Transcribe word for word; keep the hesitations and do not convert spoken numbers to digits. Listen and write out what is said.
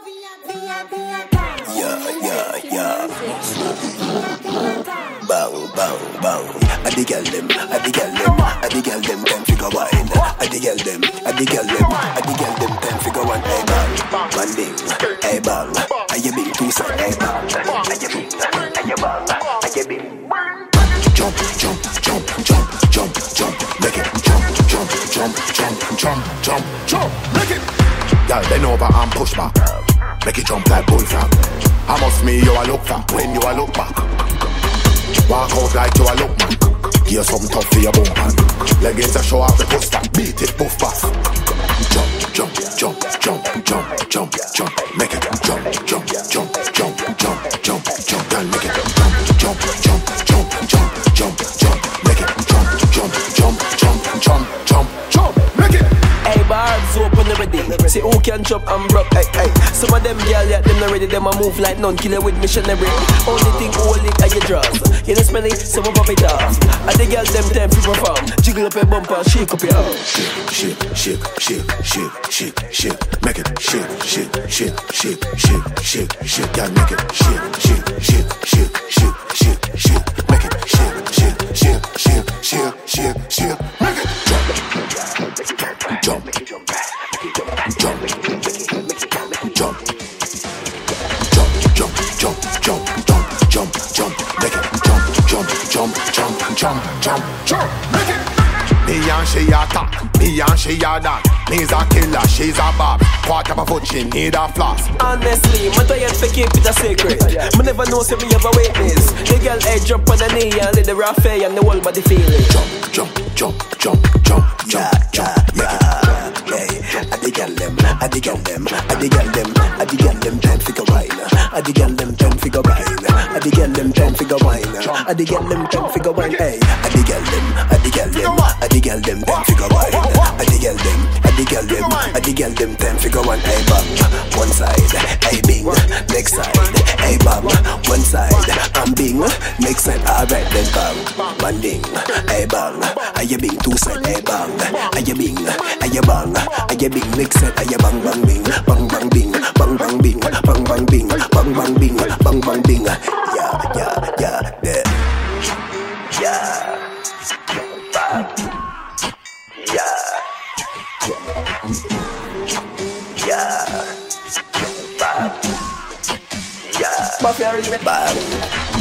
Yeah, yeah, yeah. Bang, bang, bang. I the girl them, I the girl them, I the girl them ten figure wine. I the girl them, I the girl them, I the girl them ten figure one. Hey bang, banding, hey bang. I you big two side, hey bang. I you big, I you bang, I you big. Jump, jump, jump, jump, jump, jump, make it jump, jump, jump, jump, jump, jump, jump, make it. Y'all bend over and push back. Make it jump like bullfrog. I must me you a look for when you a look back. Walk out like you a look man. Give you something tough for your bum pan. Leggings a show off the poster. Beat it, buff back. Jump, jump, jump, jump, jump, jump, jump. Make it jump, jump, jump, jump, jump, jump, jump. Girl, make it jump, jump, jump, jump, jump, jump, jump. Make it jump, jump, jump, jump, jump, jump, jump. Make it. Hey, barbs open already. See who can jump and broke. Hey, hey. Some of them girls, yeah, them not ready. Them a move like none. Kill it with missionary. Only thing hold it are your draws. You know smelly, some of it off. And the girls them time people from. Jiggle up your bumper, shake up your arm. Shake, shake, shake, shake, shake, shake. Make it shake, shake, shake, shake, shake, shake, shake. Yeah, make it shake, shake, shake, shake, shake, shake, shake. Make it shake, shake, shake, shake, shake, shake, shake. Make it jump, jump, jump, jump, jump, jump, jump, jump, jump, jump, jump. Make it jump, jump, jump, jump, jump, jump, jump. Make it. Me and she a talk, me and she a dance. Me's a killer, she's a bob. Quarter of a foot, she need a floss. Honestly, my tired for keep it a secret. Me never know if me ever witness. The girl edge up on the knee and let the raw fare and the whole body feel it. Jump, jump, jump, jump, jump, jump, jump, yeah. Hey, I the girl them, I the girl them, I the girl them, I the girl them ten figure wine. I the girl them ten figure wine. I the girl them ten figure wine. I the girl them ten figure wine. Hey, I the girl them, I the girl them, I the girl them ten figure wine. I the girl them, I the girl them, I the girl them ten figure one. Hey bang, one side, hey bing, next side, hey bang, one side, I'm bing, next side. Alright then bang, banding, hey bang, I you bing two side, hey bang, I you bing, I you bang, I you bing, next side, I you bang bang bing, bang bang bing, bang bang bing, bang bang bing, bang bang bing, bang bang bing. Yeah, yeah, yeah, there. Yeah, bang, yeah. Yeah, bam, yeah, bam.